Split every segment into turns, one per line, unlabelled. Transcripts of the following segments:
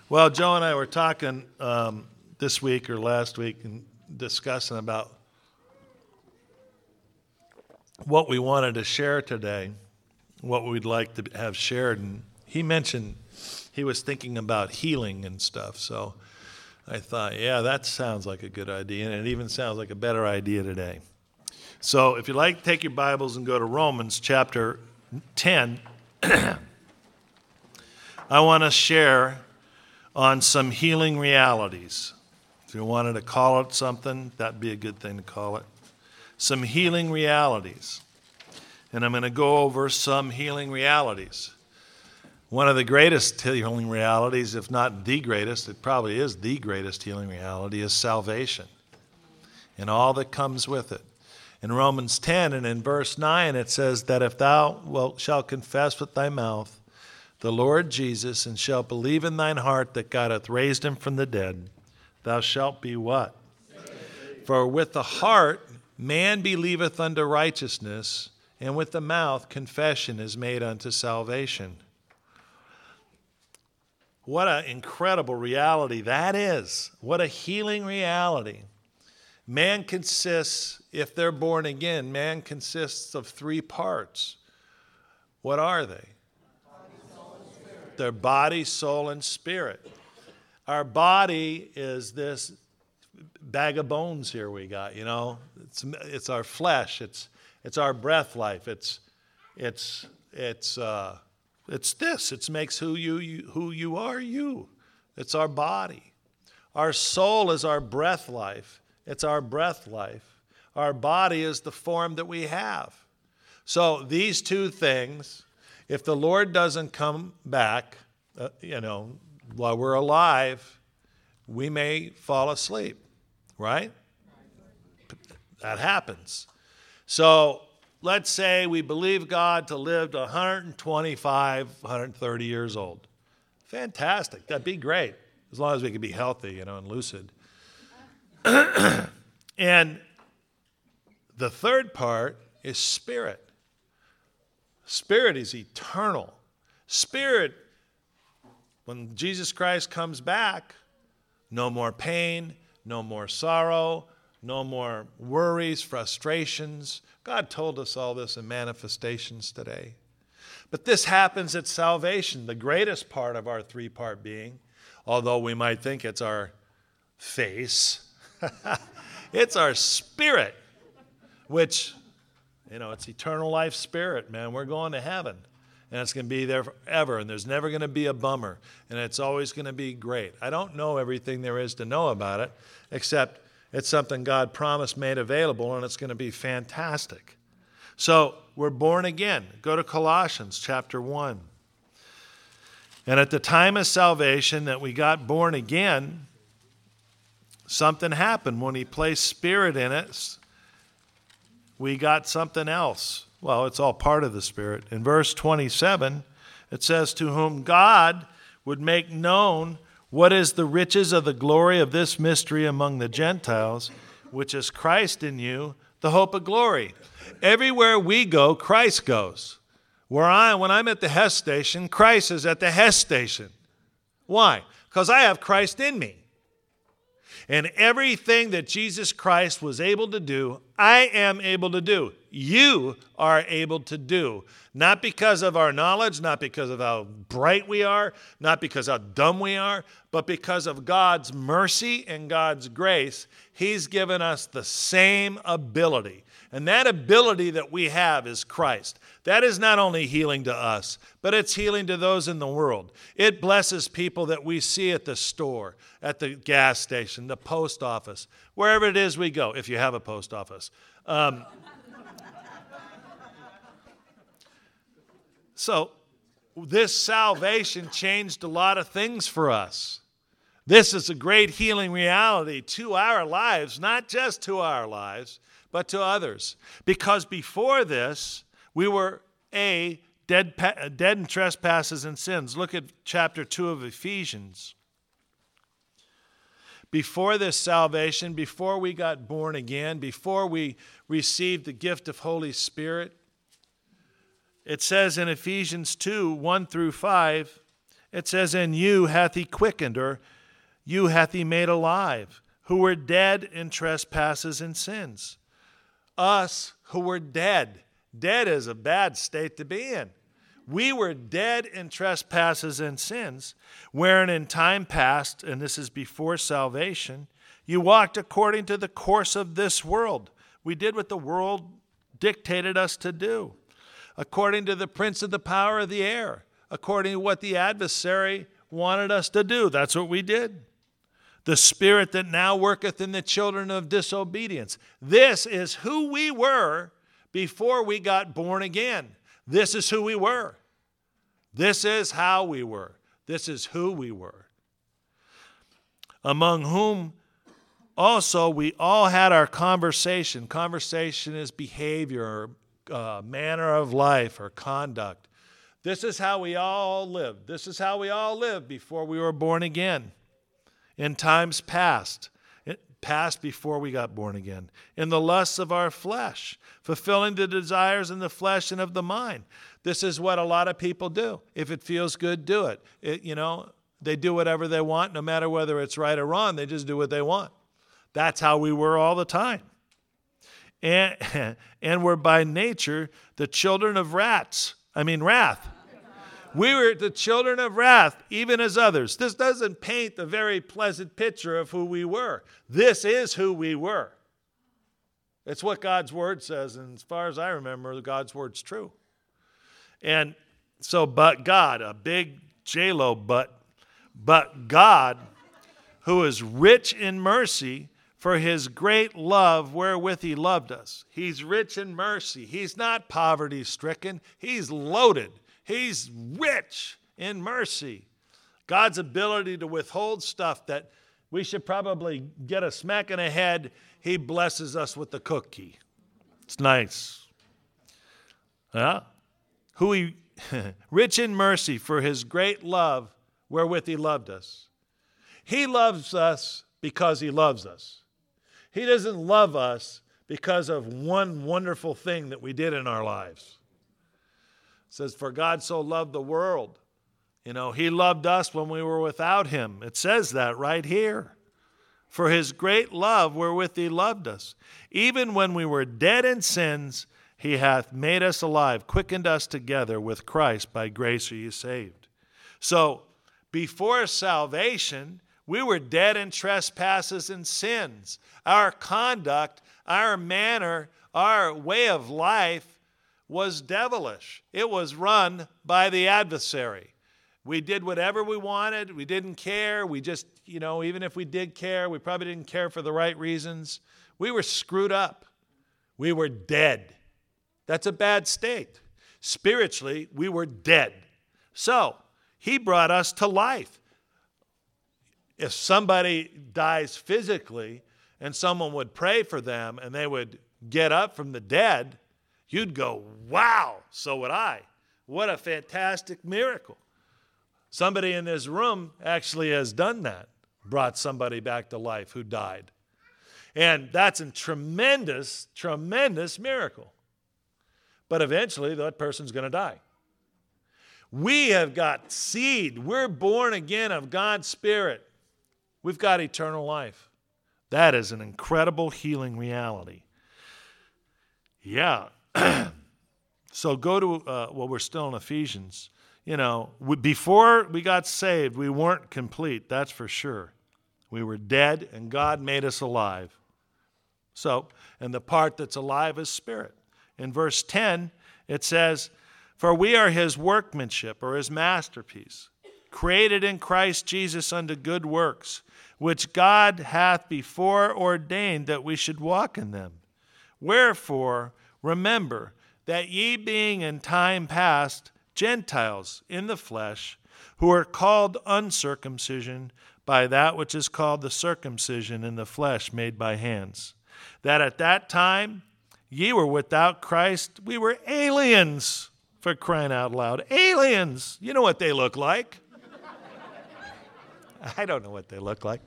Well, Joe and I were talking this week or last week and discussing about what we wanted to share today, what we'd like to have shared. And he mentioned he was thinking about healing and stuff. So I thought, yeah, that sounds like a good idea. And it even sounds like a better idea today. So if you'd like, take your Bibles and go to Romans chapter 10. I want to share on some healing realities. If you wanted to call it something, that'd be a good thing to call it. Some healing realities. And I'm going to go over some healing realities. One of the greatest healing realities, if not the greatest, it probably is the greatest healing reality, is salvation and all that comes with it. In Romans 10 and in verse 9, it says that if thou shalt confess with thy mouth the Lord Jesus, and shalt believe in thine heart that God hath raised him from the dead, thou shalt be what? For with the heart man believeth unto righteousness, and with the mouth confession is made unto salvation. What an incredible reality that is. What a healing reality. Man consists, if they're born again, man consists of three parts. What are they? Their body, soul, and spirit. Our body is this bag of bones here we got, you know. It's our flesh. It's our breath life. It's this. It makes who you are. You. It's our body. Our soul is our breath life. It's our breath life. Our body is the form that we have. So these two things, if the Lord doesn't come back, while we're alive, we may fall asleep, right? That happens. So let's say we believe God to live to 125, 130 years old. Fantastic. That'd be great, as long as we can be healthy, and lucid. And the third part is spirit. Spirit is eternal. Spirit, when Jesus Christ comes back, no more pain, no more sorrow, no more worries, frustrations. God told us all this in manifestations today. But this happens at salvation, the greatest part of our three-part being, although we might think it's our face. It's our spirit, which, it's eternal life spirit, man. We're going to heaven, and it's going to be there forever, and there's never going to be a bummer, and it's always going to be great. I don't know everything there is to know about it, except it's something God promised made available, and it's going to be fantastic. So we're born again. Go to Colossians chapter 1. And at the time of salvation that we got born again, something happened. When he placed spirit in it, we got something else. Well, it's all part of the spirit. In verse 27, it says, to whom God would make known what is the riches of the glory of this mystery among the Gentiles, which is Christ in you, the hope of glory. Everywhere we go, Christ goes. When I'm at the Hess station, Christ is at the Hess station. Why? Because I have Christ in me. And everything that Jesus Christ was able to do, I am able to do. You are able to do. Not because of our knowledge, not because of how bright we are, not because how dumb we are, but because of God's mercy and God's grace. He's given us the same ability. And that ability that we have is Christ. That is not only healing to us, but it's healing to those in the world. It blesses people that we see at the store, at the gas station, the post office, wherever it is we go, if you have a post office. So this salvation changed a lot of things for us. This is a great healing reality to our lives, not just to our lives, but to others. Because before this, we were dead in trespasses and sins. Look at chapter 2 of Ephesians. Before this salvation, before we got born again, before we received the gift of Holy Spirit, it says in Ephesians 2, 1 through 5, It says, "And you hath he quickened," or "you hath he made alive, who were dead in trespasses and sins." Us who were dead. Dead is a bad state to be in. We were dead in trespasses and sins, wherein in time past, and this is before salvation, you walked according to the course of this world. We did what the world dictated us to do. According to the prince of the power of the air, according to what the adversary wanted us to do. That's what we did. The spirit that now worketh in the children of disobedience. This is who we were before we got born again. This is who we were. This is how we were. This is who we were. Among whom also we all had our conversation. Conversation is behavior, manner of life, or conduct. This is how we all lived. This is how we all lived before we were born again. In times past before we got born again, in the lusts of our flesh, fulfilling the desires in the flesh and of the mind. This is what a lot of people do. If it feels good, do it. They do whatever they want, no matter whether it's right or wrong. They just do what they want. That's how we were all the time. And we're by nature the children of wrath. We were the children of wrath, even as others. This doesn't paint a very pleasant picture of who we were. This is who we were. It's what God's word says, and as far as I remember, God's word's true. And so, but God, a big J-Lo, but God, who is rich in mercy, for his great love wherewith he loved us. He's rich in mercy. He's not poverty-stricken. He's loaded. He's rich in mercy. God's ability to withhold stuff that we should probably get a smack in the head, he blesses us with the cookie. It's nice. Yeah? Rich in mercy for his great love wherewith he loved us. He loves us because he loves us. He doesn't love us because of one wonderful thing that we did in our lives. It says, for God so loved the world. He loved us when we were without him. It says that right here. For his great love wherewith he loved us. Even when we were dead in sins, he hath made us alive, quickened us together with Christ. By grace are you saved. So, before salvation, we were dead in trespasses and sins. Our conduct, our manner, our way of life was devilish. It was run by the adversary. We did whatever we wanted. We didn't care. We just, even if we did care, we probably didn't care for the right reasons. We were screwed up. We were dead. That's a bad state. Spiritually, we were dead. So, he brought us to life. If somebody dies physically and someone would pray for them and they would get up from the dead, you'd go, wow, so would I. What a fantastic miracle. Somebody in this room actually has done that, brought somebody back to life who died. And that's a tremendous, tremendous miracle. But eventually that person's going to die. We have got seed. We're born again of God's Spirit. We've got eternal life. That is an incredible healing reality. Yeah. So go to, we're still in Ephesians. Before we got saved, we weren't complete, that's for sure. We were dead, and God made us alive. So, and the part that's alive is spirit. In verse 10, it says, for we are his workmanship, or his masterpiece, created in Christ Jesus unto good works, which God hath before ordained that we should walk in them. Wherefore, remember that ye being in time past Gentiles in the flesh, who are called uncircumcision by that which is called the circumcision in the flesh made by hands, that at that time ye were without Christ. We were aliens, for crying out loud. Aliens! You know what they look like. I don't know what they look like.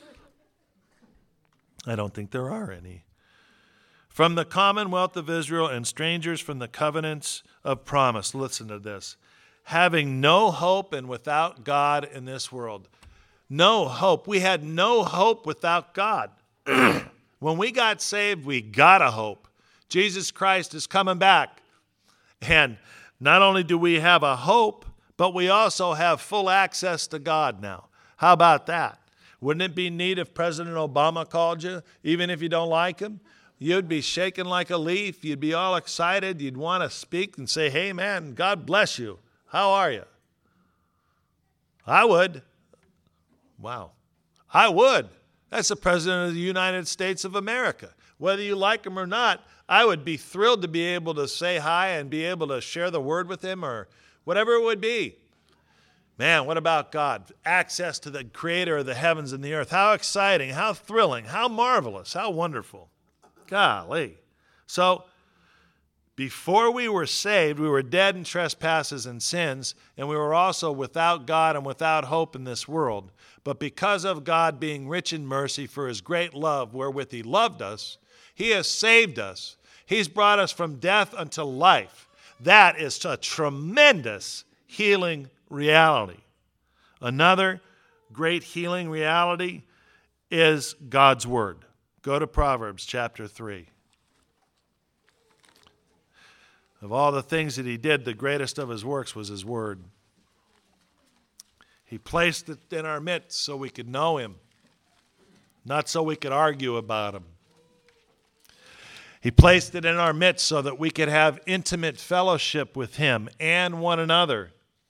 I don't think there are any. From the commonwealth of Israel and strangers from the covenants of promise. Listen to this. having no hope and without God in this world. No hope. We had no hope without God. When we got saved, we got a hope. Jesus Christ is coming back. And not only do we have a hope, but we also have full access to God now. How about that? Wouldn't it be neat if President Obama called you, even if you don't like him? You'd be shaking like a leaf. You'd be all excited. You'd want to speak and say, hey, man, God bless you. How are you? I would. Wow. I would. That's the President of the United States of America. Whether you like him or not, I would be thrilled to be able to say hi and be able to share the word with him or whatever it would be. Man, what about God? Access to the creator of the heavens and the earth. How exciting, how thrilling, how marvelous, how wonderful. Golly. So, before we were saved, we were dead in trespasses and sins, and we were also without God and without hope in this world. But because of God being rich in mercy for his great love wherewith he loved us, he has saved us. He's brought us from death unto life. That is a tremendous healing reality. Another great healing reality is God's word. Go to Proverbs chapter 3. Of all the things that he did, the greatest of his works was his word. He placed it in our midst so we could know him, not so we could argue about him. He placed it in our midst so that we could have intimate fellowship with him and one another.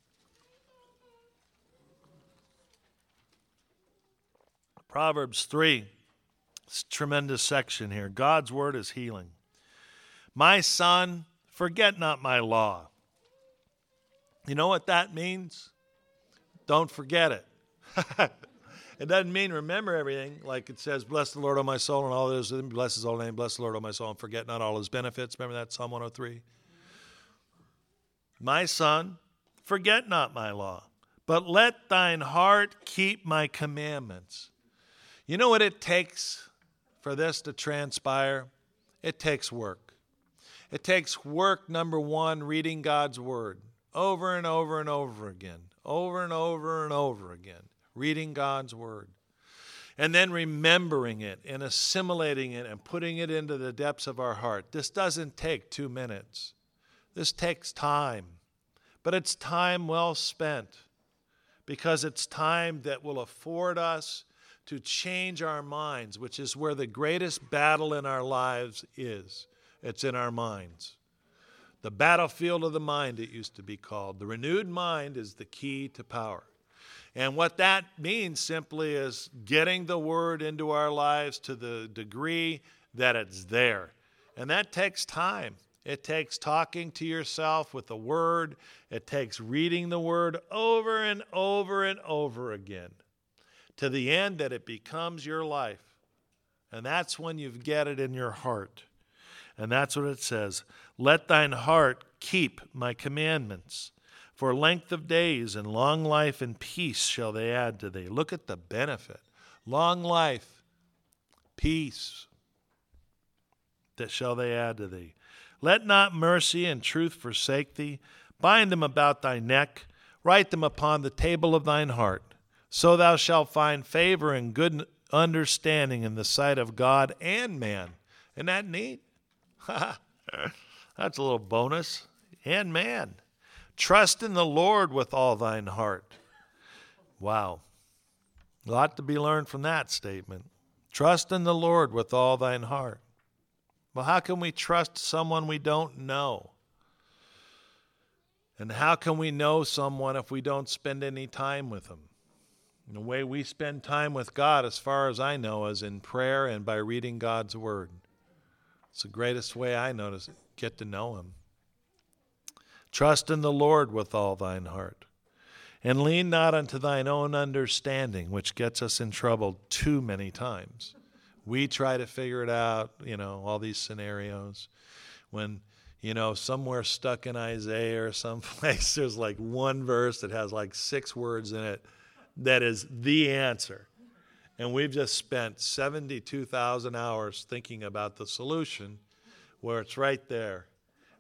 Proverbs 3, it's a tremendous section here. God's word is healing. My son, forget not my law. You know what that means? Don't forget it. It doesn't mean remember everything, like it says, bless the Lord, O my soul, and all that is within me. Bless his holy name. Bless the Lord, O my soul, and forget not all his benefits. Remember that, Psalm 103? My son, forget not my law, but let thine heart keep my commandments. You know what it takes for this to transpire? It takes work. It takes work, number one, reading God's word over and over and over again, over and over and over again, reading God's word. And then remembering it and assimilating it and putting it into the depths of our heart. This doesn't take 2 minutes. This takes time. But it's time well spent because it's time that will afford us to change our minds, which is where the greatest battle in our lives is. It's in our minds. The battlefield of the mind, it used to be called. The renewed mind is the key to power. And what that means simply is getting the word into our lives to the degree that it's there. And that takes time. It takes talking to yourself with the word. It takes reading the word over and over and over again to the end that it becomes your life. And that's when you get it in your heart. And that's what it says. Let thine heart keep my commandments. For length of days and long life and peace shall they add to thee. Look at the benefit. Long life, peace, that shall they add to thee. Let not mercy and truth forsake thee. Bind them about thy neck. Write them upon the table of thine heart. So thou shalt find favor and good understanding in the sight of God and man. Isn't that neat? That's a little bonus. And man. Trust in the Lord with all thine heart. Wow. A lot to be learned from that statement. Trust in the Lord with all thine heart. Well, how can we trust someone we don't know? And how can we know someone if we don't spend any time with them? And the way we spend time with God, as far as I know, is in prayer and by reading God's word. It's the greatest way I know to get to know him. Trust in the Lord with all thine heart. And lean not unto thine own understanding, which gets us in trouble too many times. We try to figure it out, all these scenarios. When, somewhere stuck in Isaiah or someplace, there's like one verse that has like 6 words in it that is the answer. And we've just spent 72,000 hours thinking about the solution where it's right there.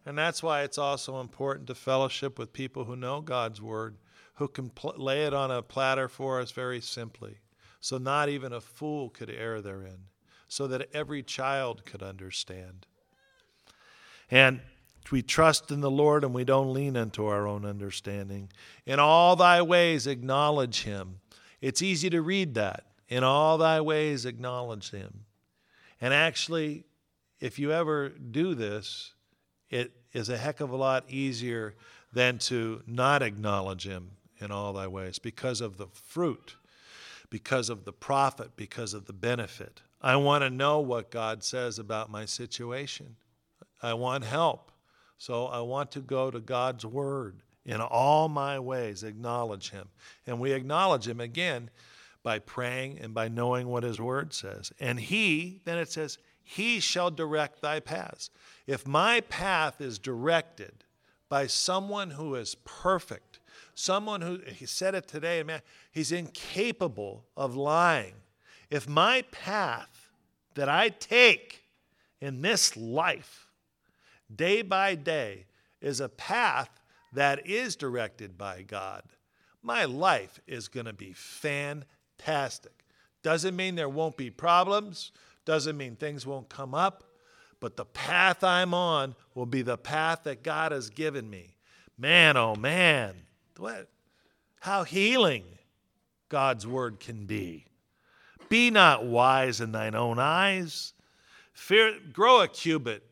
And that's why it's also important to fellowship with people who know God's word, who can lay it on a platter for us very simply. So not even a fool could err therein, so that every child could understand. And we trust in the Lord and we don't lean into our own understanding. In all thy ways acknowledge him. It's easy to read that. In all thy ways acknowledge him. And actually, if you ever do this, it is a heck of a lot easier than to not acknowledge him in all thy ways because of the fruit, because of the profit, because of the benefit. I want to know what God says about my situation. I want help. So I want to go to God's word. In all my ways, acknowledge him. And we acknowledge him again by praying and by knowing what his word says. And he, then it says, he shall direct thy paths. If my path is directed by someone who is perfect, someone who, he said it today, man, he's incapable of lying. If my path that I take in this life, day by day, is a path that is directed by God, my life is going to be fantastic. Doesn't mean there won't be problems. Doesn't mean things won't come up. But the path I'm on will be the path that God has given me. Man, oh man, how healing God's word can be. Be not wise in thine own eyes. Grow a cubit.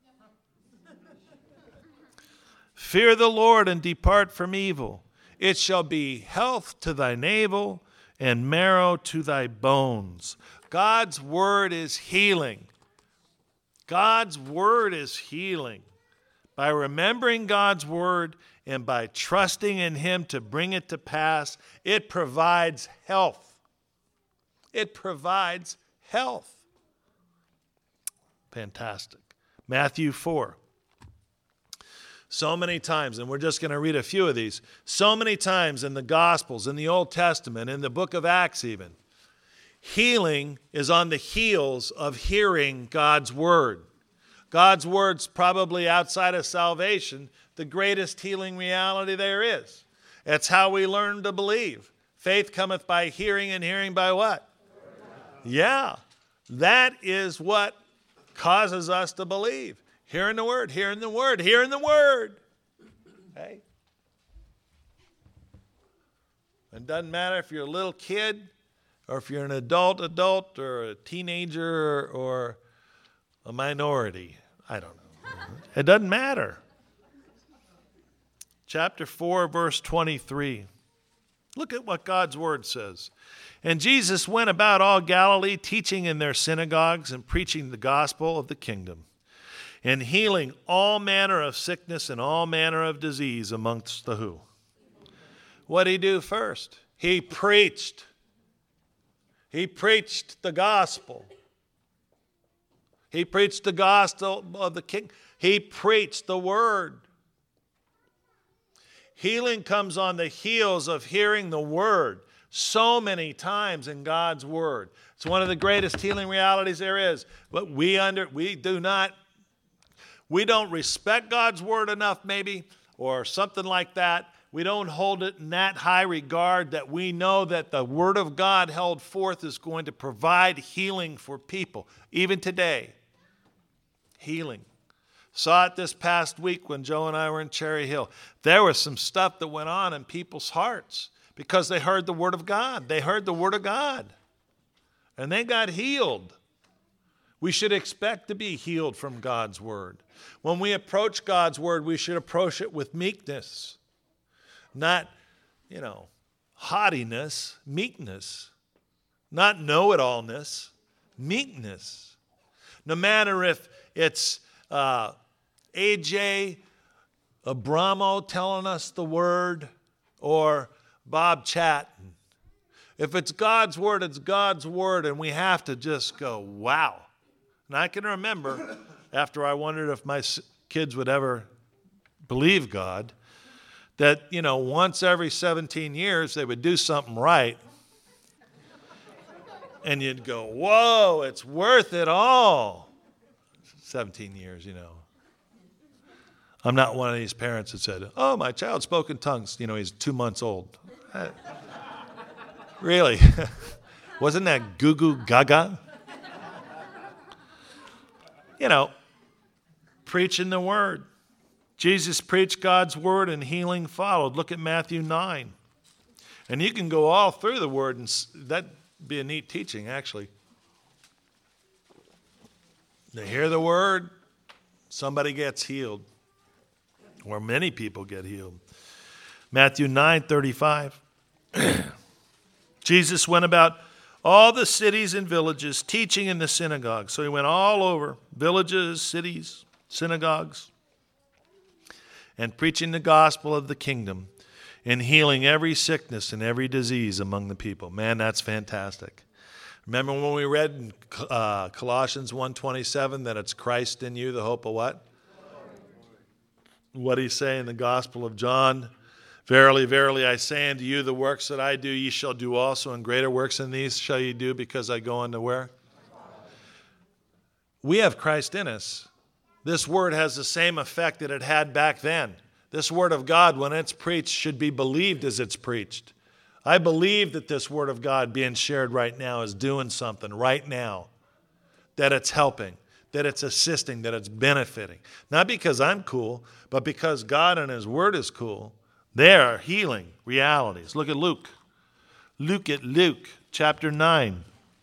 Fear the Lord and depart from evil. It shall be health to thy navel and marrow to thy bones. God's word is healing. God's word is healing. By remembering God's word and by trusting in him to bring it to pass, it provides health. It provides health. Fantastic. Matthew 4. So many times, and we're just going to read a few of these, so many times in the Gospels, in the Old Testament, in the book of Acts even, healing is on the heels of hearing God's word. God's word's probably outside of salvation the greatest healing reality there is. It's how we learn to believe. Faith cometh by hearing, and hearing by what? Yeah, that is what causes us to believe. Hearing the word, hearing the word, hearing the word. Hey. It doesn't matter if you're a little kid or if you're an adult or a teenager or a minority. I don't know. It doesn't matter. Chapter 4, verse 23. Look at what God's word says. And Jesus went about all Galilee, teaching in their synagogues and preaching the gospel of the kingdom, and healing all manner of sickness and all manner of disease amongst the who? What did he do first? He preached. He preached the gospel. He preached the gospel of the king. He preached the word. Healing comes on the heels of hearing the word so many times in God's word. It's one of the greatest healing realities there is. But we don't respect God's word enough maybe, or something like that. We don't hold it in that high regard that we know that the word of God held forth is going to provide healing for people. Even today, healing. Saw it this past week when Joe and I were in Cherry Hill. There was some stuff that went on in people's hearts because they heard the word of God. They heard the word of God. And they got healed. We should expect to be healed from God's word. When we approach God's word, we should approach it with meekness. Not, haughtiness, meekness. Not know-it-allness, meekness. No matter if it's A.J. Abramo telling us the word or Bob Chatton. If it's God's word, it's God's word, and we have to just go, wow. And I can remember after I wondered if my kids would ever believe God, that, once every 17 years they would do something right. And you'd go, whoa, it's worth it all. 17 years, I'm not one of these parents that said, oh, my child spoke in tongues. He's 2 months old. Really? Wasn't that goo goo gaga? Preaching the word. Jesus preached God's word and healing followed. Look at Matthew 9. And you can go all through the word, and that'd be a neat teaching, actually. They hear the word, somebody gets healed. Or many people get healed. Matthew 9:35. Jesus went about all the cities and villages, teaching in the synagogues. So he went all over, villages, cities, synagogues, and preaching the gospel of the kingdom and healing every sickness and every disease among the people. Man, that's fantastic. Remember when we read in Colossians 1:27 that it's Christ in you, the hope of what? What did he say in the Gospel of John? Verily, verily, I say unto you, the works that I do, ye shall do also, and greater works than these shall ye do, because I go unto where? We have Christ in us. This word has the same effect that it had back then. This word of God, when it's preached, should be believed as it's preached. I believe that this word of God being shared right now is doing something right now, that it's helping, that it's assisting, that it's benefiting. Not because I'm cool, but because God and his word is cool. They are healing realities. Look at Luke. Look at Luke chapter 9.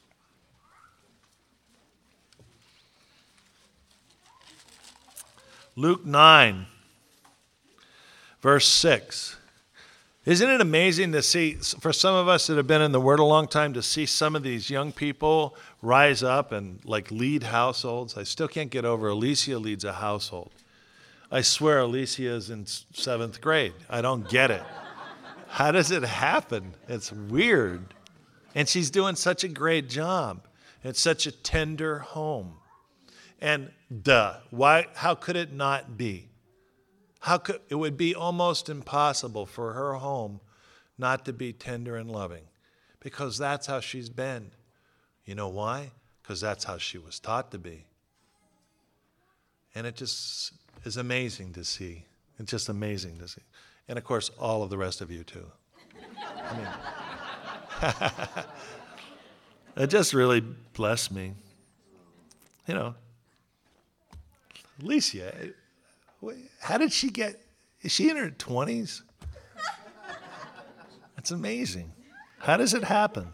Luke 9, verse 6. Isn't it amazing to see, for some of us that have been in the Word a long time, to see some of these young people rise up and lead households? I still can't get over Alicia leads a household. I swear Alicia is in 7th grade. I don't get it. How does it happen? It's weird. And she's doing such a great job. It's such a tender home. And why? How could it not be? It would be almost impossible for her home not to be tender and loving, because that's how she's been. You know why? Because that's how she was taught to be. And it just is amazing to see. It's just amazing to see. And of course, all of the rest of you too. It just really blessed me. Alicia, how did she is she in her 20s? That's amazing. How does it happen?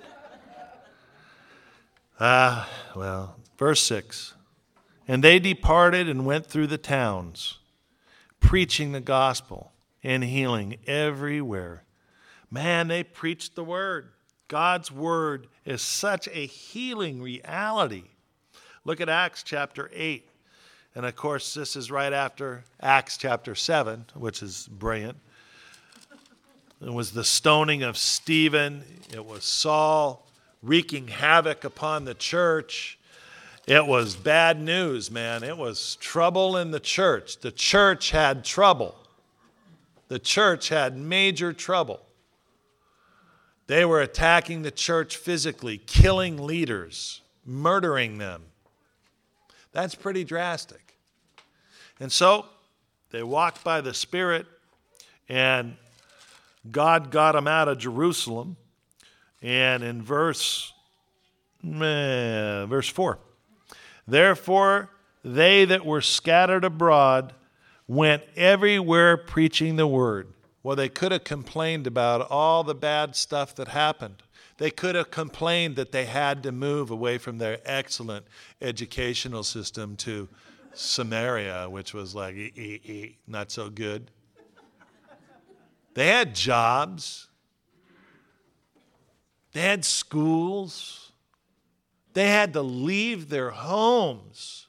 Verse 6. And they departed and went through the towns, preaching the gospel and healing everywhere. Man, they preached the word. God's word is such a healing reality. Look at Acts chapter 8. And of course, this is right after Acts chapter 7, which is brilliant. It was the stoning of Stephen. It was Saul wreaking havoc upon the church. It was bad news, man. It was trouble in the church. The church had trouble. The church had major trouble. They were attacking the church physically, killing leaders, murdering them. That's pretty drastic. And so they walked by the Spirit, and God got them out of Jerusalem. And in verse 4, therefore they that were scattered abroad went everywhere preaching the word. Well, they could have complained about all the bad stuff that happened. They could have complained that they had to move away from their excellent educational system to Samaria, which was not so good. They had jobs. They had schools. They had to leave their homes.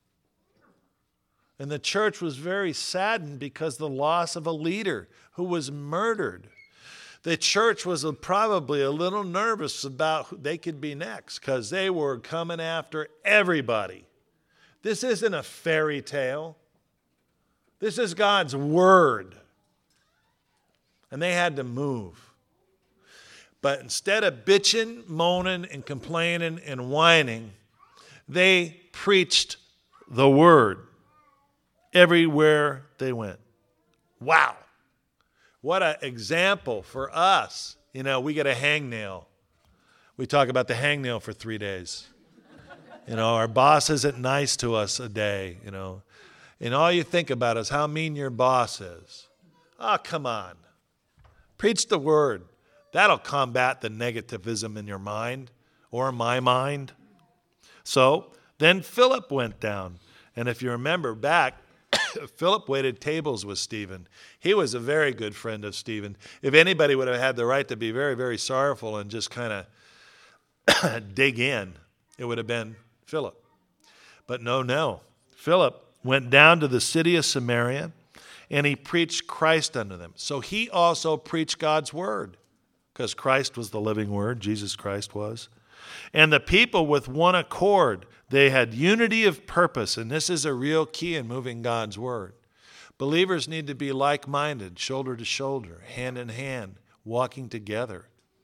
And the church was very saddened because of the loss of a leader who was murdered. The church was probably a little nervous about who they could be next, because they were coming after everybody. This isn't a fairy tale. This is God's word. And they had to move. But instead of bitching, moaning, and complaining and whining, they preached the word. everywhere they went. Wow. What an example for us. You know, we get a hangnail. We talk about the hangnail for 3 days. You know, our boss isn't nice to us a day, you know. And all you think about is how mean your boss is. Oh, come on. Preach the word. That'll combat the negativism in your mind or my mind. So then Philip went down. And if you remember back, Philip waited tables with Stephen. He was a very good friend of Stephen. If anybody would have had the right to be very, very sorrowful and just kind of dig in, it would have been Philip. But no. Philip went down to the city of Samaria, and he preached Christ unto them. So he also preached God's word, because Christ was the living word, Jesus Christ was. And the people with one accord, they had unity of purpose, and this is a real key in moving God's word. Believers need to be like-minded, shoulder to shoulder, hand in hand, walking together.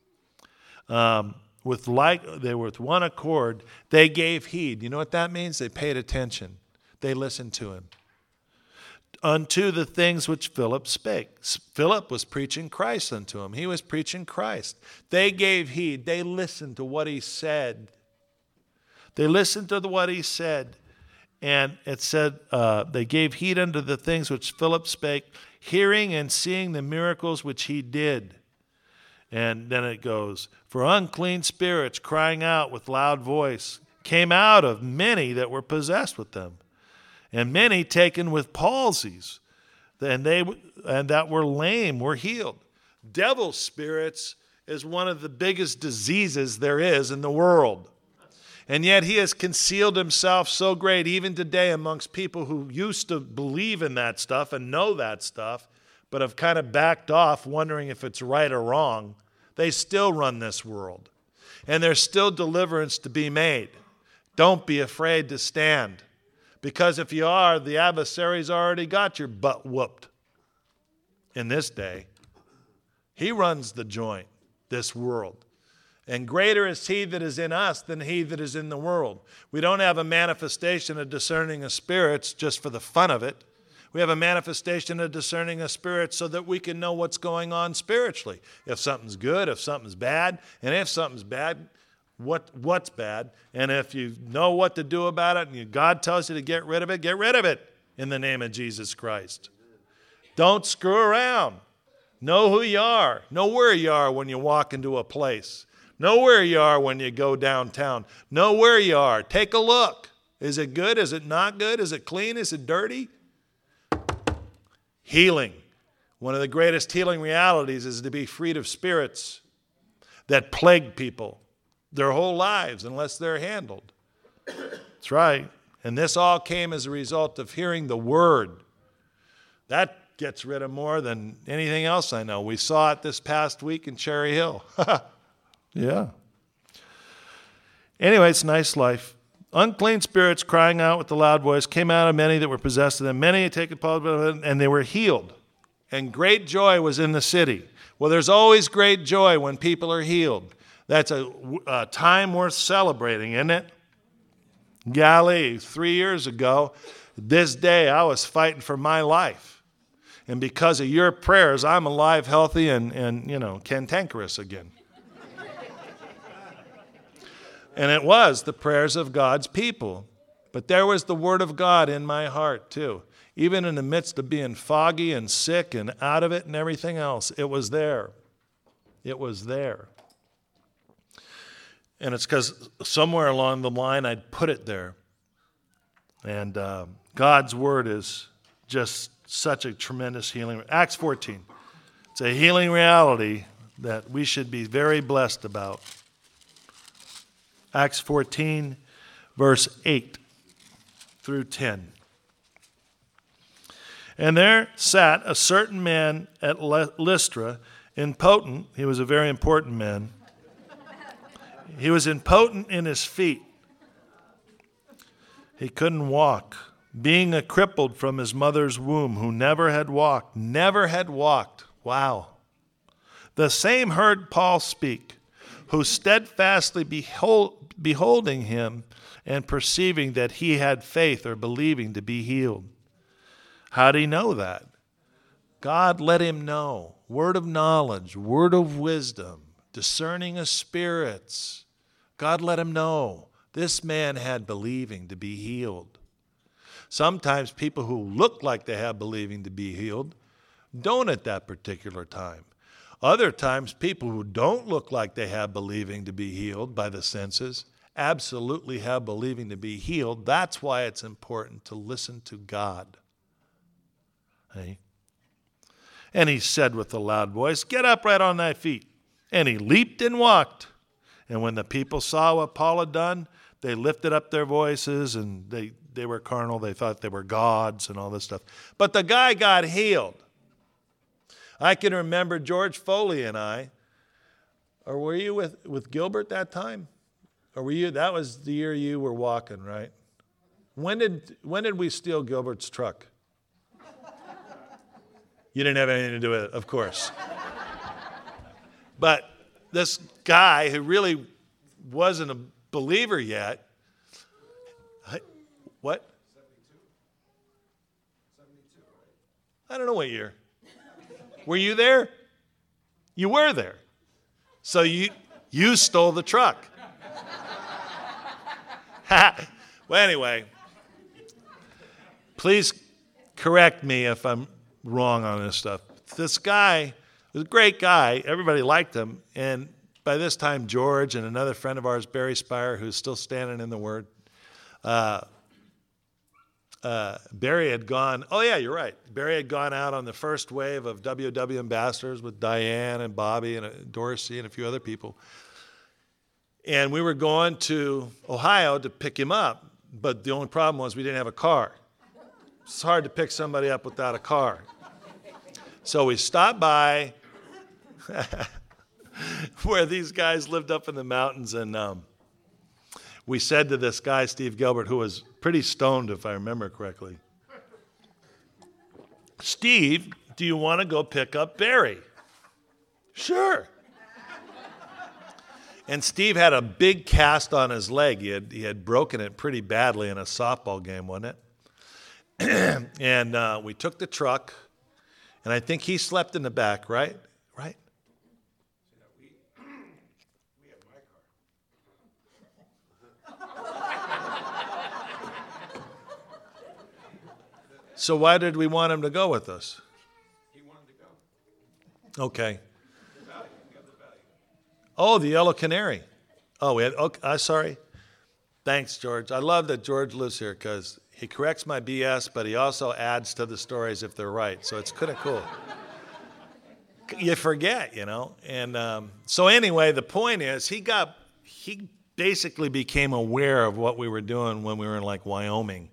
With one accord, they gave heed. You know what that means? They paid attention. They listened to him. Unto the things which Philip spake. Philip was preaching Christ unto him. He was preaching Christ. They gave heed. They listened to what he said. They listened to what he said. And it said, they gave heed unto the things which Philip spake, hearing and seeing the miracles which he did. And then it goes, for unclean spirits crying out with loud voice came out of many that were possessed with them. And many taken with palsies, and that were lame were healed. Devil spirits is one of the biggest diseases there is in the world. And yet he has concealed himself so great, even today, amongst people who used to believe in that stuff and know that stuff, but have kind of backed off, wondering if it's right or wrong. They still run this world. And there's still deliverance to be made. Don't be afraid to stand. Because if you are, the adversary's already got your butt whooped in this day. He runs the joint, this world. And greater is he that is in us than he that is in the world. We don't have a manifestation of discerning of spirits just for the fun of it. We have a manifestation of discerning of spirits so that we can know what's going on spiritually. If something's good, if something's bad, and if something's bad, what's bad, and if you know what to do about it and God tells you to get rid of it in the name of Jesus Christ. Don't screw around. Know who you are. Know where you are when you walk into a place. Know where you are when you go downtown. Know where you are. Take a look. Is it good? Is it not good? Is it clean? Is it dirty? Healing. One of the greatest healing realities is to be freed of spirits that plague people their whole lives unless they're handled. That's right. And this all came as a result of hearing the word. That gets rid of more than anything else I know. We saw it this past week in Cherry Hill. Yeah. Anyway, it's a nice life. Unclean spirits crying out with a loud voice came out of many that were possessed of them. Many had taken Paul, and they were healed. And great joy was in the city. Well, there's always great joy when people are healed. That's a time worth celebrating, isn't it? Golly, 3 years ago, this day I was fighting for my life. And because of your prayers, I'm alive, healthy, and cantankerous again. And it was the prayers of God's people. But there was the word of God in my heart, too. Even in the midst of being foggy and sick and out of it and everything else, it was there. It was there. And it's because somewhere along the line I'd put it there. And God's word is just such a tremendous healing. Acts 14. It's a healing reality that we should be very blessed about. Acts 14, verse 8 through 10. And there sat a certain man at Lystra, impotent. He was a very important man. He was impotent in his feet. He couldn't walk, being a crippled from his mother's womb, who never had walked. Never had walked. Wow. The same heard Paul speak, who steadfastly beholding him and perceiving that he had faith or believing to be healed. How did he know that? God let him know. Word of knowledge, word of wisdom, discerning of spirits. God let him know. This man had believing to be healed. Sometimes people who look like they have believing to be healed don't at that particular time. Other times, people who don't look like they have believing to be healed by the senses absolutely have believing to be healed. That's why it's important to listen to God. Hey? And he said with a loud voice, "Get up right on thy feet." And he leaped and walked. And when the people saw what Paul had done, they lifted up their voices, and they were carnal. They thought they were gods and all this stuff. But the guy got healed. I can remember George Foley and I, or were you with Gilbert that time? Or were you, that was the year you were walking, right? When did we steal Gilbert's truck? You didn't have anything to do with it, of course. But this guy who really wasn't a believer yet, what? 72, right? I don't know what year. Were you there? You were there. So you stole the truck. Well, anyway, please correct me if I'm wrong on this stuff. This guy was a great guy. Everybody liked him. And by this time, George and another friend of ours, Barry Spire, who's still standing in the Word, Barry had gone, oh yeah, you're right. Barry had gone out on the first wave of WW Ambassadors with Diane and Bobby and Dorsey and a few other people. And we were going to Ohio to pick him up, but the only problem was we didn't have a car. It's hard to pick somebody up without a car. So we stopped by where these guys lived up in the mountains, and we said to this guy, Steve Gilbert, who was pretty stoned, if I remember correctly, "Steve, do you want to go pick up Barry?" "Sure." And Steve had a big cast on his leg. He had broken it pretty badly in a softball game, wasn't it? And we took the truck, and I think he slept in the back, right? Right?
We have my car.
So why did we want him to go with us?
He wanted to go.
Okay. Oh, the Yellow Canary. Oh, we had. Okay, sorry. Thanks, George. I love that George lives here because he corrects my BS, but he also adds to the stories if they're right. So it's kind of cool. You forget, you know. And so anyway, the point is, he basically became aware of what we were doing when we were in like Wyoming.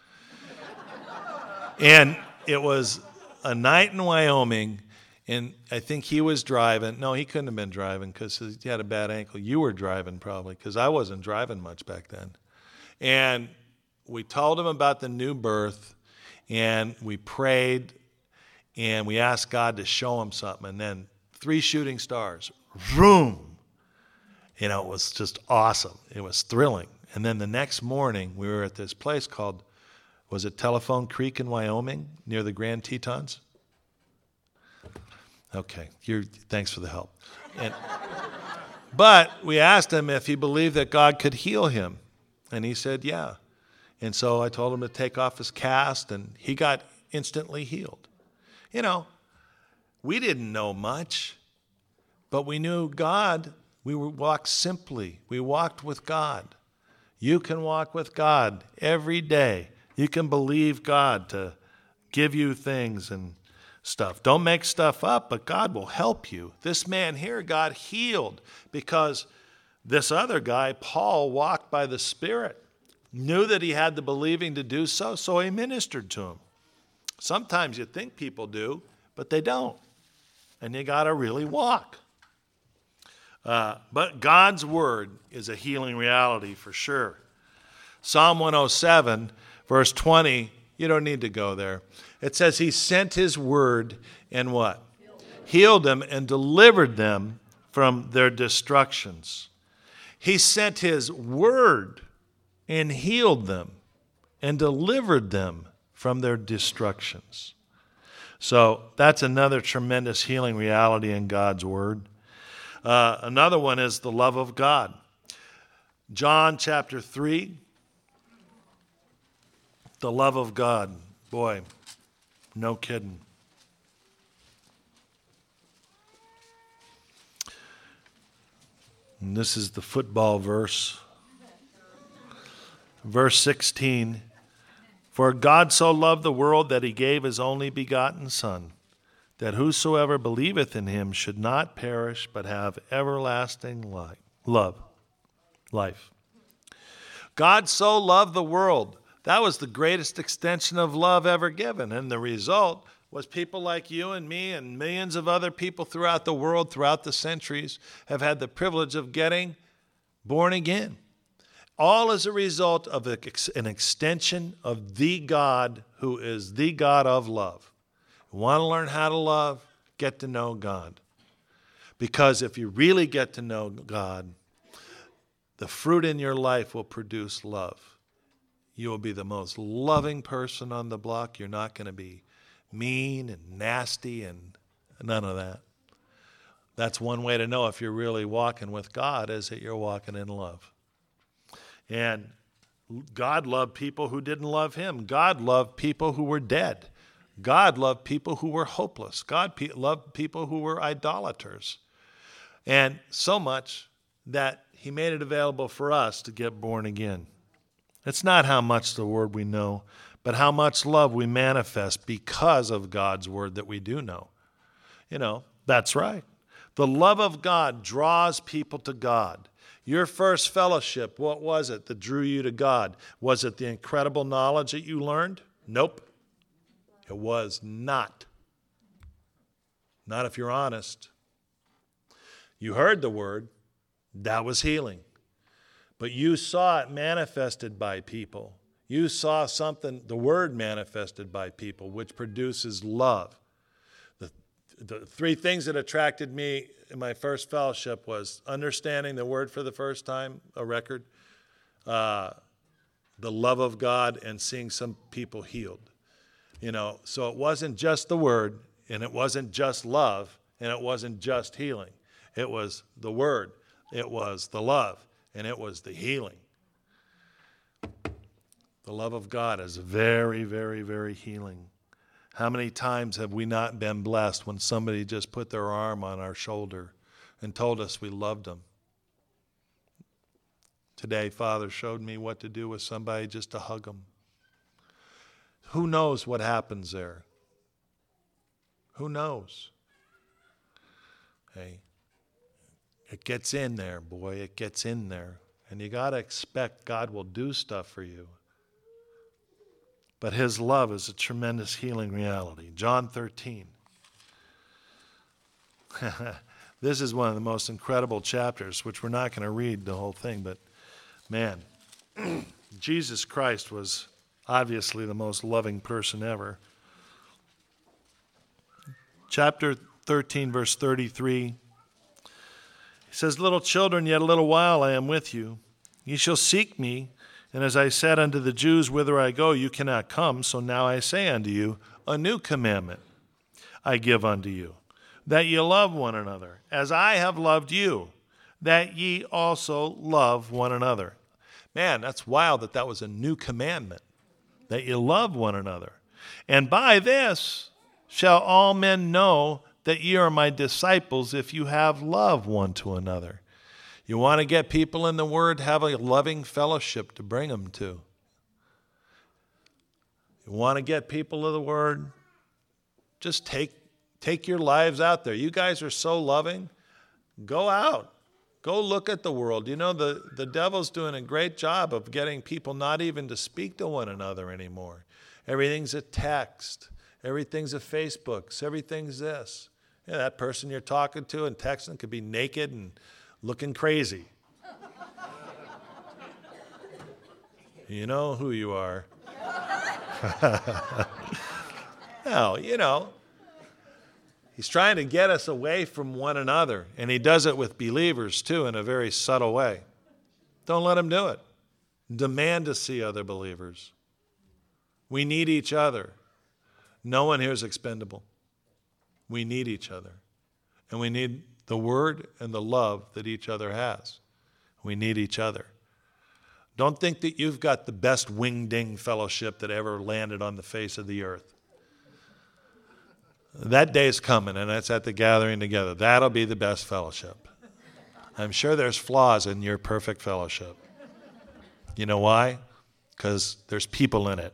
And it was a night in Wyoming. And I think he was driving. No, he couldn't have been driving because he had a bad ankle. You were driving probably because I wasn't driving much back then. And we told him about the new birth, and we prayed, and we asked God to show him something. And then 3 shooting stars, vroom. You know, it was just awesome. It was thrilling. And then the next morning, we were at this place called, was it Telephone Creek in Wyoming near the Grand Tetons? Okay, thanks for the help. But we asked him if he believed that God could heal him, and he said, yeah. And so I told him to take off his cast, and he got instantly healed. You know, we didn't know much, but we knew God. We walked simply. We walked with God. You can walk with God every day. You can believe God to give you things and stuff. Don't make stuff up, but God will help you. This man here got healed because this other guy, Paul, walked by the Spirit, knew that he had the believing to do so, so he ministered to him. Sometimes you think people do, but they don't. And you got to really walk. But God's word is a healing reality for sure. Psalm 107, verse 20, you don't need to go there. It says he sent his word and what? Healed them and delivered them from their destructions. He sent his word and healed them and delivered them from their destructions. So that's another tremendous healing reality in God's Word. Another one is the love of God. John chapter 3, the love of God. Boy, no kidding. And this is the football verse. Verse 16. For God so loved the world that he gave his only begotten Son, that whosoever believeth in him should not perish, but have everlasting life. God so loved the world. That was the greatest extension of love ever given. And the result was people like you and me and millions of other people throughout the world, throughout the centuries, have had the privilege of getting born again. All as a result of an extension of the God who is the God of love. You want to learn how to love? Get to know God. Because if you really get to know God, the fruit in your life will produce love. You will be the most loving person on the block. You're not going to be mean and nasty and none of that. That's one way to know if you're really walking with God, is that you're walking in love. And God loved people who didn't love him. God loved people who were dead. God loved people who were hopeless. God loved people who were idolaters. And so much that he made it available for us to get born again. It's not how much the word we know, but how much love we manifest because of God's word that we do know. You know, that's right. The love of God draws people to God. Your first fellowship, what was it that drew you to God? Was it the incredible knowledge that you learned? Nope. It was not. Not if you're honest. You heard the word. That was healing. But you saw it manifested by people. You saw something, the word manifested by people, which produces love. The three things that attracted me in my first fellowship was understanding the word for the first time, a record, the love of God, and seeing some people healed. You know, so it wasn't just the word, and it wasn't just love, and it wasn't just healing. It was the word, it was the love, and it was the healing. The love of God is very, very, very healing. How many times have we not been blessed when somebody just put their arm on our shoulder and told us we loved them? Today, Father showed me what to do with somebody, just to hug them. Who knows what happens there? Who knows? Hey, it gets in there, boy. It gets in there. And you got to expect God will do stuff for you. But his love is a tremendous healing reality. John 13. This is one of the most incredible chapters, which we're not going to read the whole thing, but man, Jesus Christ was obviously the most loving person ever. Chapter 13, verse 33. He says, little children, yet a little while I am with you. Ye shall seek me. And as I said unto the Jews, whither I go, you cannot come. So now I say unto you, a new commandment I give unto you, that ye love one another, as I have loved you, that ye also love one another. Man, that's wild that was a new commandment, that you love one another. And by this shall all men know that ye are my disciples, if you have love one to another. You want to get people in the Word, have a loving fellowship to bring them to. You want to get people to the Word, just take your lives out there. You guys are so loving. Go out. Go look at the world. You know, the devil's doing a great job of getting people not even to speak to one another anymore. Everything's a text. Everything's a Facebook. Everything's this. Yeah, that person you're talking to and texting could be naked and looking crazy. You know who you are. No, you know, he's trying to get us away from one another, and he does it with believers too in a very subtle way. Don't let him do it. Demand to see other believers. We need each other. No one here is expendable. We need each other. And we need the word and the love that each other has. We need each other. Don't think that you've got the best wing-ding fellowship that ever landed on the face of the earth. That day is coming, and that's at the gathering together. That'll be the best fellowship. I'm sure there's flaws in your perfect fellowship. You know why? Because there's people in it.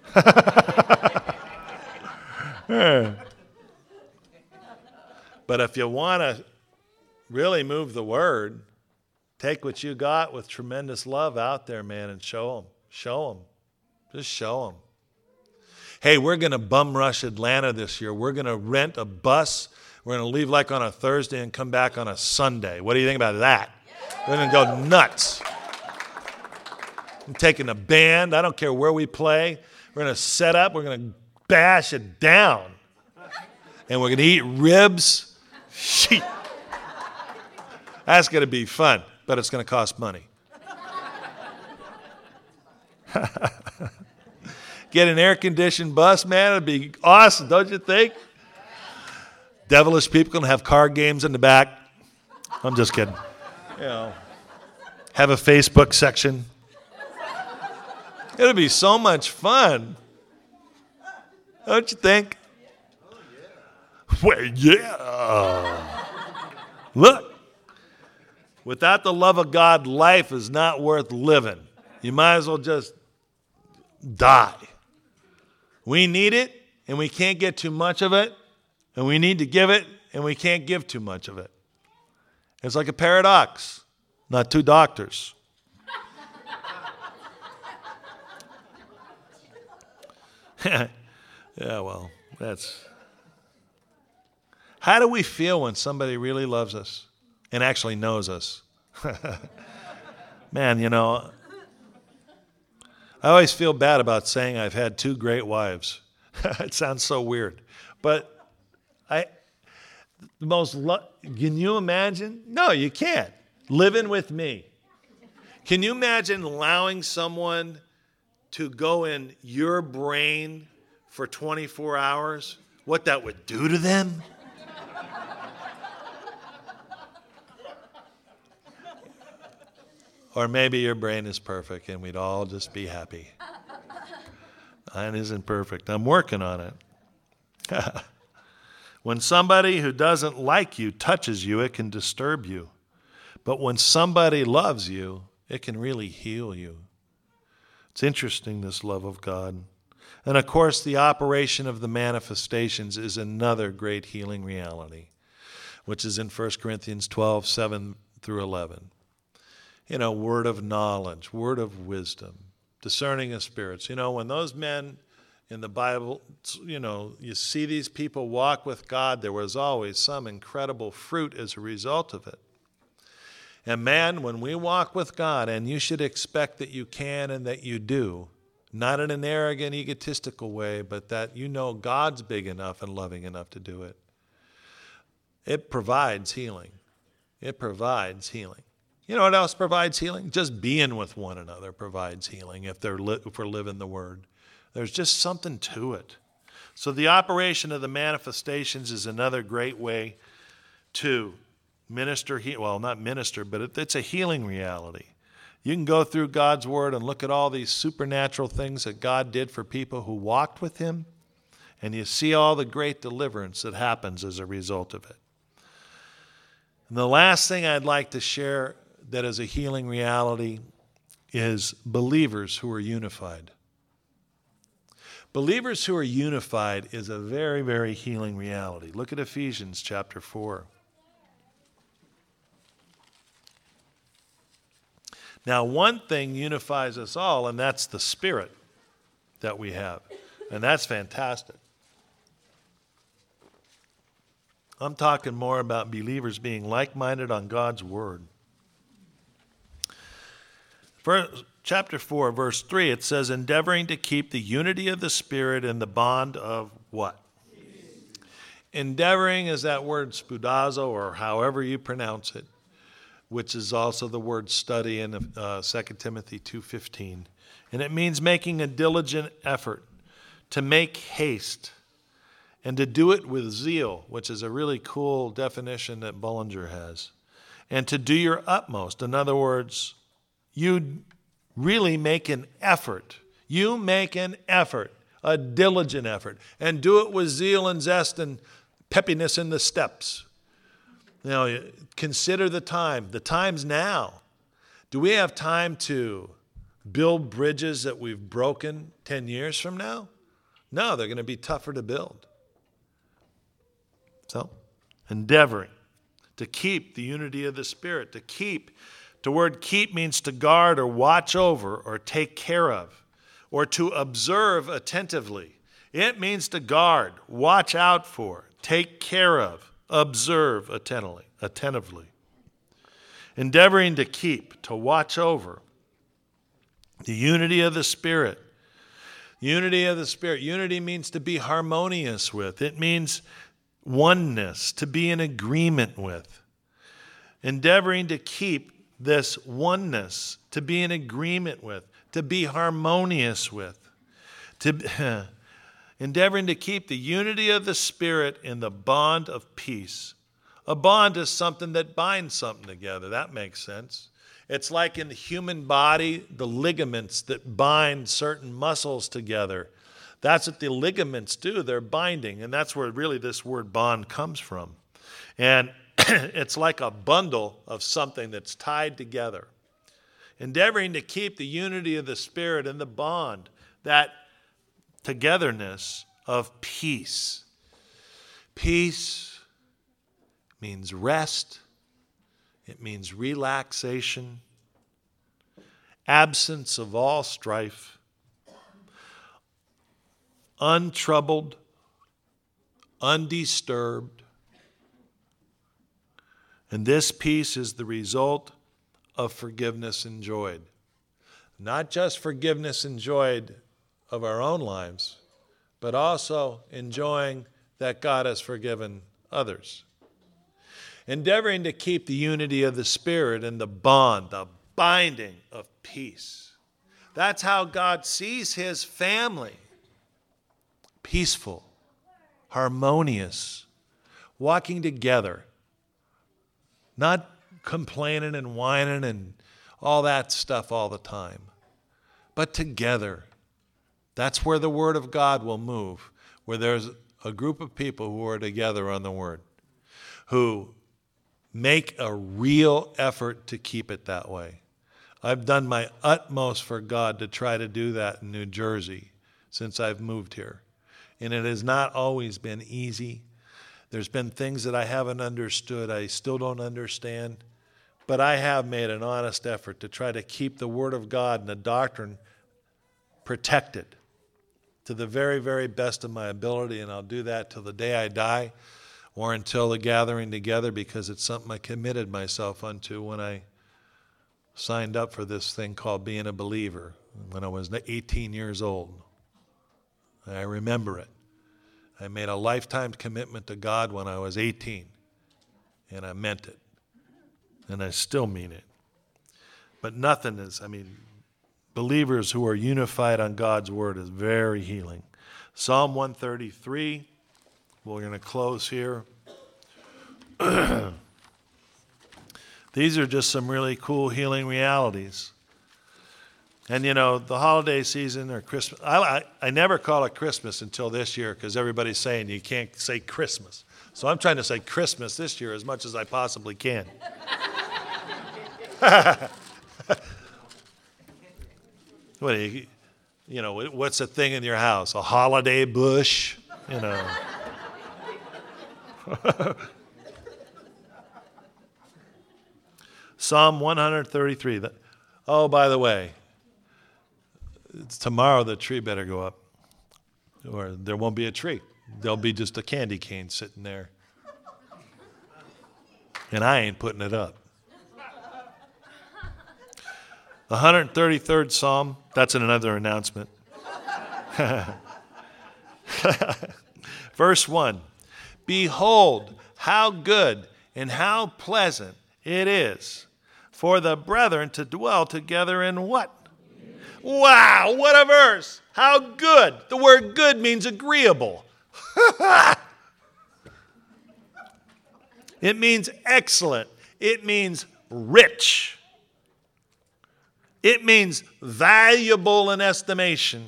But if you want to really move the word, take what you got with tremendous love out there, man, and show them. Show them. Just show them. Hey, we're going to bum rush Atlanta this year. We're going to rent a bus. We're going to leave like on a Thursday and come back on a Sunday. What do you think about that? We're going to go nuts. I'm taking a band. I don't care where we play. We're going to set up. We're going to bash it down. And we're going to eat ribs. Sheet. That's going to be fun, but it's going to cost money. Get an air-conditioned bus, man. It'd be awesome, don't you think? Devilish people going to have card games in the back. I'm just kidding. You know, have a Facebook section. It'll be so much fun. Don't you think? Well, yeah. Look, without the love of God, life is not worth living. You might as well just die. We need it, and we can't get too much of it, and we need to give it, and we can't give too much of it. It's like a paradox, not two doctors. Yeah, well, that's... How do we feel when somebody really loves us and actually knows us? Man, you know, I always feel bad about saying I've had two great wives. It sounds so weird. But can you imagine? No, you can't. Living with me. Can you imagine allowing someone to go in your brain for 24 hours? What that would do to them? Or maybe your brain is perfect and we'd all just be happy. Mine isn't perfect. I'm working on it. When somebody who doesn't like you touches you, it can disturb you. But when somebody loves you, it can really heal you. It's interesting, this love of God. And of course, the operation of the manifestations is another great healing reality, which is in 1 Corinthians 12, 7 through 11. You know, word of knowledge, word of wisdom, discerning of spirits. You know, when those men in the Bible, you know, you see these people walk with God, there was always some incredible fruit as a result of it. And man, when we walk with God, and you should expect that you can and that you do, not in an arrogant, egotistical way, but that you know God's big enough and loving enough to do it, it provides healing. It provides healing. You know what else provides healing? Just being with one another provides healing if we're living the Word. There's just something to it. So the operation of the manifestations is another great way to minister, well, not minister, but it's a healing reality. You can go through God's Word and look at all these supernatural things that God did for people who walked with Him, and you see all the great deliverance that happens as a result of it. And the last thing I'd like to share that is a healing reality is believers who are unified. Believers who are unified is a very, very healing reality. Look at Ephesians chapter 4. Now, one thing unifies us all, and that's the Spirit that we have. And that's fantastic. I'm talking more about believers being like-minded on God's Word. Chapter 4, verse 3, it says, endeavoring to keep the unity of the Spirit in the bond of what? Peace. Endeavoring is that word spoudazo, or however you pronounce it, which is also the word study in 2 Timothy 2:15. And it means making a diligent effort to make haste, and to do it with zeal, which is a really cool definition that Bullinger has, and to do your utmost. In other words, you really make an effort. You make an effort, a diligent effort, and do it with zeal and zest and peppiness in the steps. Consider the time. The time's now. Do we have time to build bridges that we've broken 10 years from now? No, they're going to be tougher to build. So, endeavoring to keep the unity of the Spirit. The word keep means to guard or watch over or take care of, or to observe attentively. It means to guard, watch out for, take care of, observe attentively. Endeavoring to keep, to watch over the unity of the Spirit. Unity of the Spirit. Unity means to be harmonious with. It means oneness, to be in agreement with. Endeavoring to keep this oneness, to be in agreement with, to be harmonious with. Endeavoring to keep the unity of the Spirit in the bond of peace. A bond is something that binds something together. That makes sense. It's like in the human body, the ligaments that bind certain muscles together. That's what the ligaments do. They're binding, and that's where really this word bond comes from. And it's like a bundle of something that's tied together. Endeavoring to keep the unity of the Spirit and the bond, that togetherness of peace. Peace means rest. It means relaxation, absence of all strife, untroubled, undisturbed. And this peace is the result of forgiveness enjoyed. Not just forgiveness enjoyed of our own lives, but also enjoying that God has forgiven others. Endeavoring to keep the unity of the Spirit and the bond, the binding of peace. That's how God sees his family. Peaceful, harmonious, walking together, not complaining and whining and all that stuff all the time, but together. That's where the Word of God will move, where there's a group of people who are together on the Word, who make a real effort to keep it that way. I've done my utmost for God to try to do that in New Jersey since I've moved here. And it has not always been easy. There's been things that I haven't understood, I still don't understand. But I have made an honest effort to try to keep the Word of God and the doctrine protected to the very, very best of my ability, and I'll do that till the day I die or until the gathering together, because it's something I committed myself unto when I signed up for this thing called being a believer when I was 18 years old. I remember it. I made a lifetime commitment to God when I was 18, and I meant it, and I still mean it. But nothing is, believers who are unified on God's word is very healing. Psalm 133, we're going to close here. These are just some really cool healing realities. And the holiday season or Christmas, I never call it Christmas until this year because everybody's saying you can't say Christmas. So I'm trying to say Christmas this year as much as I possibly can. What's the thing in your house? A holiday bush? Psalm 133. Oh, by the way, tomorrow the tree better go up, or there won't be a tree. There'll be just a candy cane sitting there. And I ain't putting it up. The 133rd Psalm, that's another announcement. Verse 1, behold, how good and how pleasant it is for the brethren to dwell together in what? Wow, what a verse. How good. The word good means agreeable. It means excellent. It means rich. It means valuable in estimation.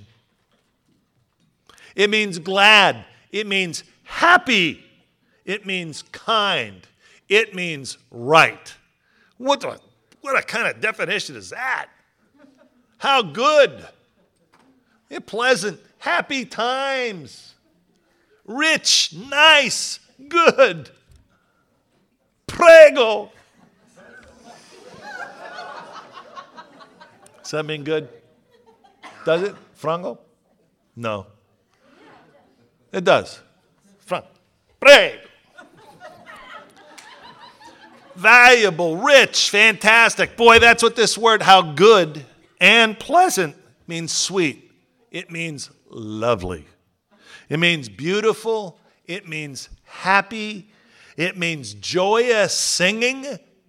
It means glad. It means happy. It means kind. It means right. What a kind of definition is that? How good. Pleasant. Happy times. Rich. Nice. Good. Prego. Does that mean good? Does it? Frango? No. It does. Prego. Valuable, rich, fantastic. Boy, that's what this word, how good and pleasant, means sweet. It means lovely. It means beautiful. It means happy. It means joyous singing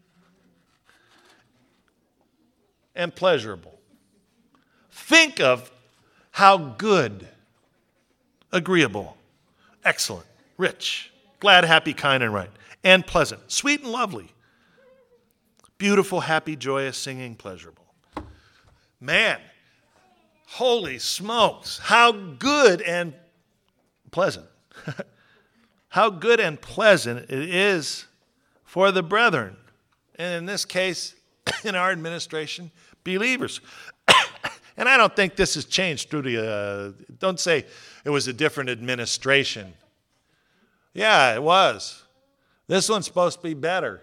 and pleasurable. Think of how good, agreeable, excellent, rich, glad, happy, kind, and right, and pleasant, sweet and lovely, beautiful, happy, joyous, singing, pleasurable. Man, holy smokes, how good and pleasant. How good and pleasant it is for the brethren. And in this case, in our administration, believers. And I don't think this has changed through the, don't say it was a different administration. Yeah, it was. This one's supposed to be better.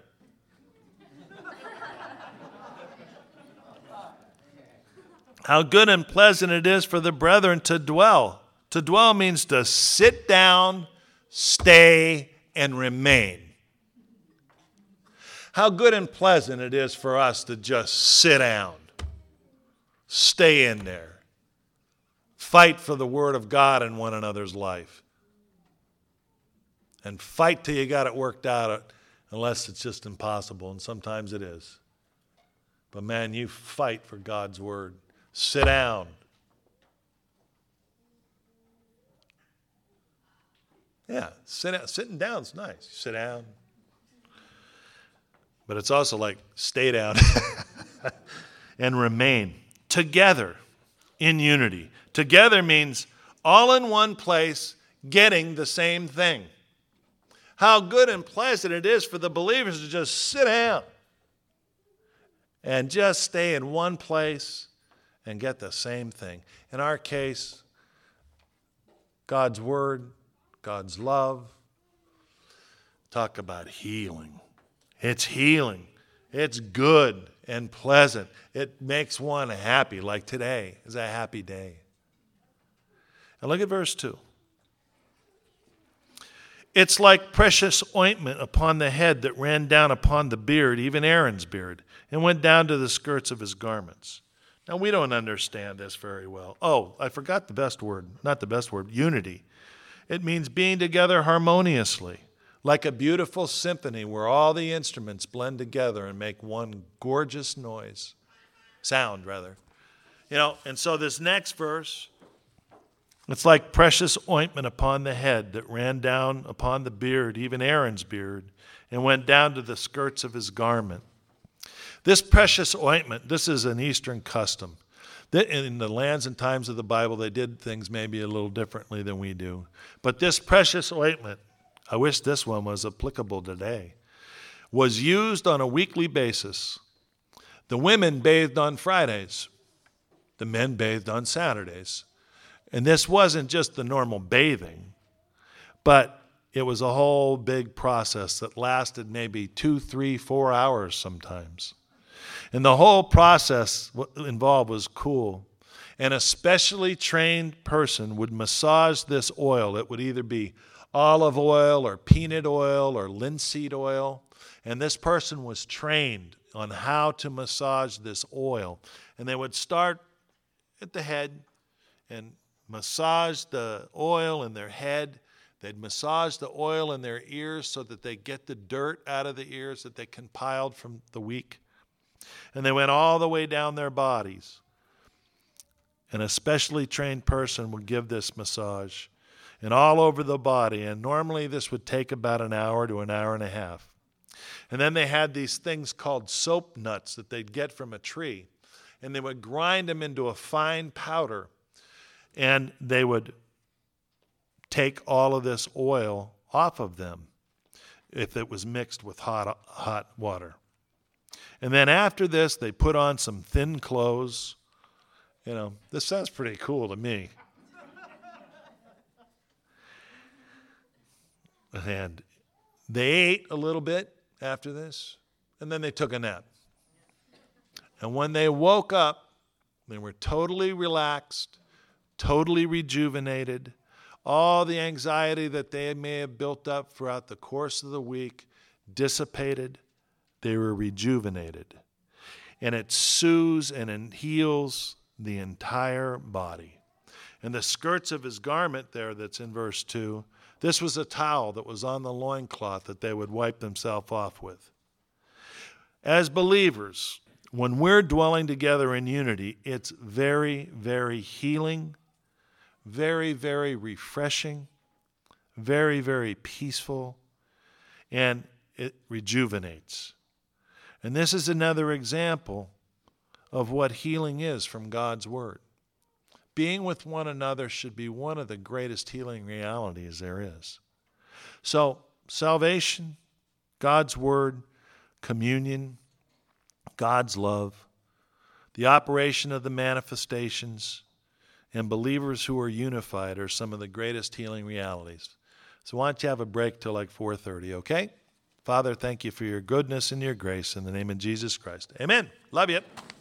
How good and pleasant it is for the brethren to dwell. To dwell means to sit down, stay, and remain. How good and pleasant it is for us to just sit down, stay in there, fight for the Word of God in one another's life, and fight till you got it worked out, unless it's just impossible, and sometimes it is. But man, you fight for God's Word. Sit down. Yeah, sit down. Sitting down is nice. Sit down. But it's also like stay down and remain together in unity. Together means all in one place, getting the same thing. How good and pleasant it is for the believers to just sit down and just stay in one place and get the same thing. In our case, God's Word, God's love. Talk about healing. It's healing. It's good and pleasant. It makes one happy, like today is a happy day. And look at verse 2. It's like precious ointment upon the head that ran down upon the beard, even Aaron's beard, and went down to the skirts of his garments. Now, we don't understand this very well. Oh, I forgot the best word. Not the best word, unity. It means being together harmoniously, like a beautiful symphony where all the instruments blend together and make one gorgeous sound. And so this next verse, it's like precious ointment upon the head that ran down upon the beard, even Aaron's beard, and went down to the skirts of his garment. This precious ointment, this is an Eastern custom. In the lands and times of the Bible, they did things maybe a little differently than we do. But this precious ointment, I wish this one was applicable today, was used on a weekly basis. The women bathed on Fridays. The men bathed on Saturdays. And this wasn't just the normal bathing, but it was a whole big process that lasted maybe 2, 3, 4 hours sometimes. And the whole process involved was cool. An especially trained person would massage this oil. It would either be olive oil or peanut oil or linseed oil. And this person was trained on how to massage this oil. And they would start at the head and massage the oil in their head. They'd massage the oil in their ears so that they get the dirt out of the ears that they compiled from the week. And they went all the way down their bodies. and a specially trained person would give this massage and all over the body. And normally this would take about an hour to an hour and a half. And then they had these things called soap nuts that they'd get from a tree. And they would grind them into a fine powder. And they would take all of this oil off of them if it was mixed with hot water. And then after this, they put on some thin clothes. You know, this sounds pretty cool to me. And they ate a little bit after this, and then they took a nap. And when they woke up, they were totally relaxed, totally rejuvenated. All the anxiety that they may have built up throughout the course of the week dissipated. They were rejuvenated. And it soothes and it heals the entire body. And the skirts of his garment there that's in verse 2, this was a towel that was on the loincloth that they would wipe themselves off with. As believers, when we're dwelling together in unity, it's very, very healing, very, very refreshing, very, very peaceful, and it rejuvenates. And this is another example of what healing is from God's Word. Being with one another should be one of the greatest healing realities there is. So, salvation, God's Word, communion, God's love, the operation of the manifestations, and believers who are unified are some of the greatest healing realities. So why don't you have a break till like 4:30, okay? Father, thank you for your goodness and your grace in the name of Jesus Christ. Amen. Love you.